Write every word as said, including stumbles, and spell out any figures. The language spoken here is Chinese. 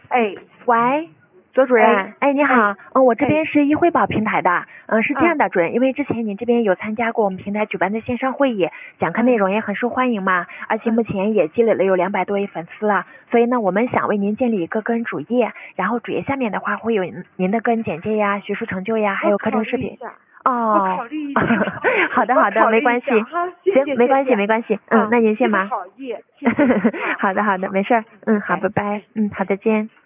哎， 喂，左主任， 哎哎，你好， 哎嗯，我这边是易汇宝平台的，嗯，是这样嗯的，主任，因为之前您这边有参加过我们平台举办的线上会议，讲课内容也很受欢迎嘛，而且目前也积累了有两百多位粉丝了，所以呢，我们想为您建立一个个人主页，然后主页下面的话会有您的个人简介呀、学术成就呀，还有课程视频。哦， 我考虑一下。 好的好的，没关系，行，没关系没关系，嗯，那您先忙。 好意，谢谢。 好的好的，没事儿，嗯，好，拜拜，嗯，好，再见。